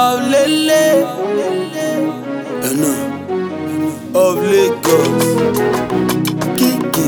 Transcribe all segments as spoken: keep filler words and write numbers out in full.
of Lele, Ena of Lagos, Kiki.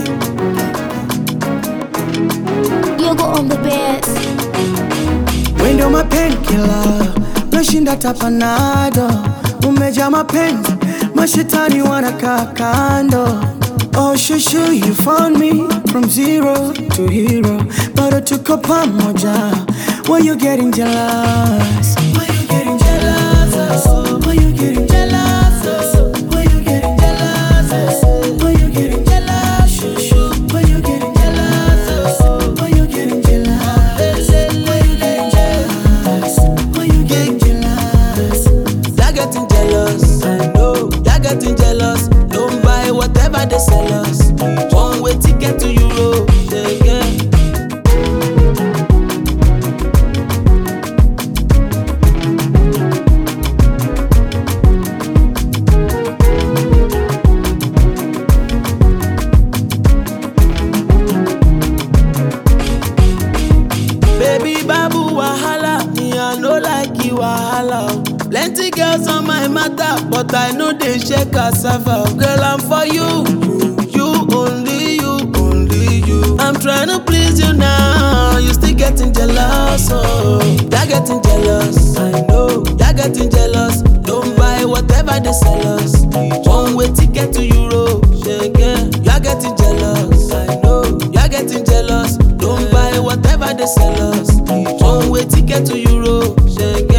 You go on the best. When you're my painkiller, nashinda tapanado. Umeja mapenzi, mashetani wanakaa kando. Oh shushu, you found me from zero to hero. Bado tuko pamoja. Why you getting jealous? Why you getting jealous? Why you getting jealous? Why you getting jealous? Why you getting jealous? Shushu, why you getting jealous? Why you getting jealous? Why you getting jealous? Why you getting jealous? They're getting jealous, I know. They're getting jealous. Don't buy whatever they sell us. One way ticket to Europe, yeah, yeah. Baby babu wahala, me I no like you wahala. Plenty girls on my matter, but I know they share cassava. Girl, I'm for you, you only you, only you. I'm trying to please you now, you still getting jealous, oh. They're getting jealous, I know. They're getting jealous. Don't buy whatever they sell us. One way ticket to Europe, yeah, yeah. You're getting jealous, I know. You're getting jealous. Don't buy whatever they sell us. One way ticket to Europe, yeah, yeah.